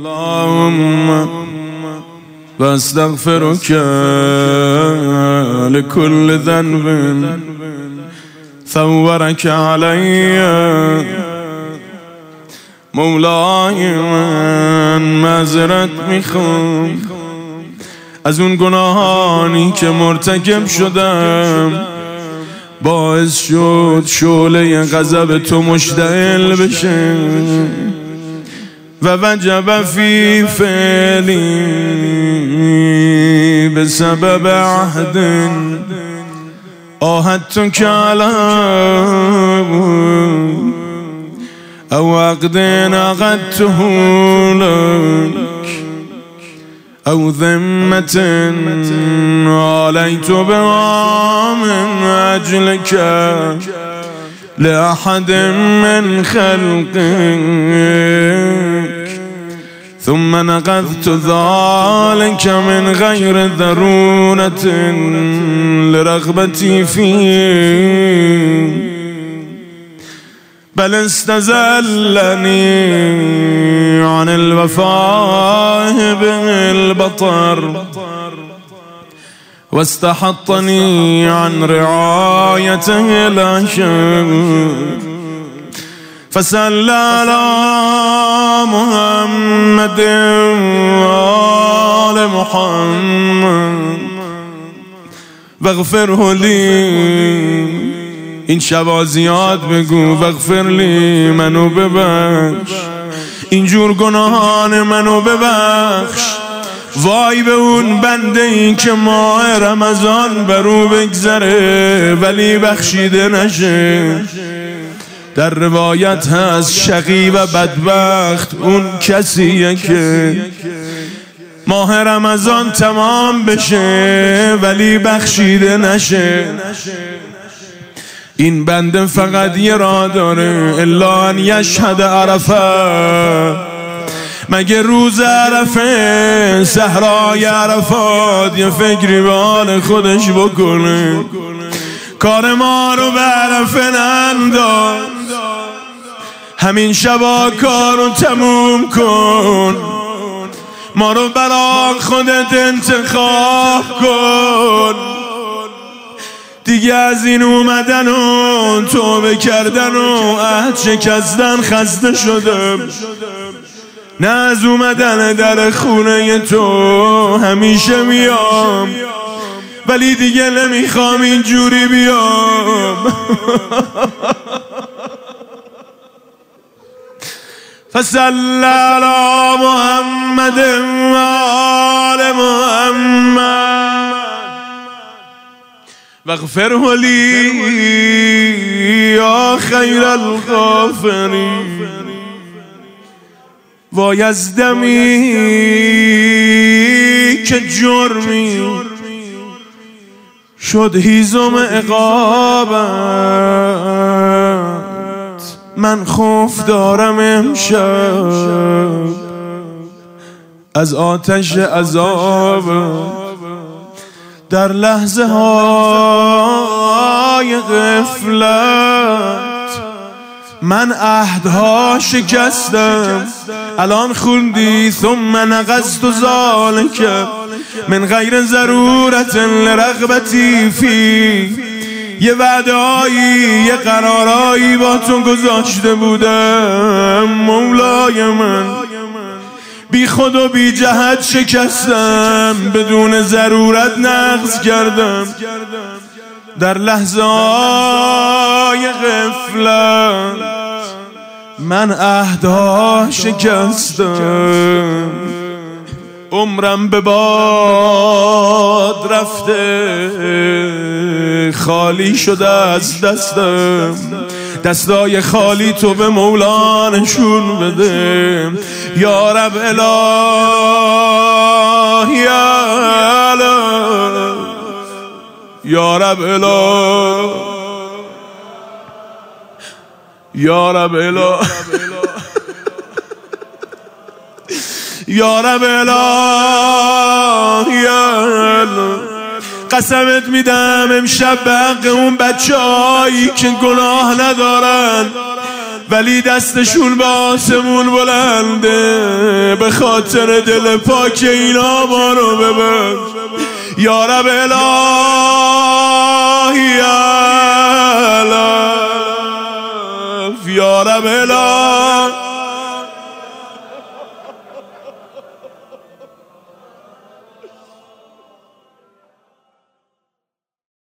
اللهم واستغفرك لكل ذنب ثورك علي مولای من. معذرت میخوام از اون گناهانی که مرتکب شدم باعث شد شعله غضب تو مشتعل بشه و وجب فی فعلی بسبب عهد عاهدتک علیه او عقد عقدته لک او ذمة علیت بها من اجلک لأحد من خلقك ثم نقضت ذلك من غير ضرورة لرغبتي فيه بل استزلني عن الوفاء بالبطر واستحطني عن رعايته الأشر فصل على محمد وآل محمد واغفره لي. این شبازیات بگو واغفر لی، منو ببخش، اینجور گناهان منو ببخش. وای به اون بنده این که ماه رمضان برو بگذره ولی بخشیده نشه. در روایت هست شقی و بدبخت اون کسیه که ماه رمضان تمام بشه ولی بخشیده نشه. این بنده فقط یه راه داره، الا ان یشهد عرفه، مگه روز عرفه صحرای عرفات یه فکری به حال خودش بکنه. کار ما رو به عرفه ننداز، همین شبا کارو تموم کن، ما رو برای خودت انتخاب کن. دیگه از این اومدن و توبه کردن و عهد شکستن خسته شدم، نه از اومدن در خونه تو همیشه میام ولی دیگه نمیخوام اینجوری بیام. فصل علی محمد و آل محمد واغفره لی یا خیر الغافرین. وای از دمی که جرمی شد هیزم عقابت، من خوف دارم امشب از آتش عذابت. در لحظه های غفلت من عهدها شکستم. الان خوندی ثم نقضت ذلک من غیر ضرورت لرغبتی فی. یه وعده‌ای یه قرارایی با تو گذاشته بودم مولای من، بی خود و بی جهت شکستم، بدون ضرورت نقض کردم. در لحظه های غفلت من عهدها شکستم. عمرم به باد رفته خالی شده از دستم، دستای خالی تو به مولا نشون بده. یا رب اله یا رب اله یا رب اله یا رب اله قسمت میدم امشب به حق اون بچه‌هایی که گناه ندارن ولی دستشون به آسمون بلنده. به خاطر دل پاک اینا ما رو ببر یا رب الهی، یا رب الهی.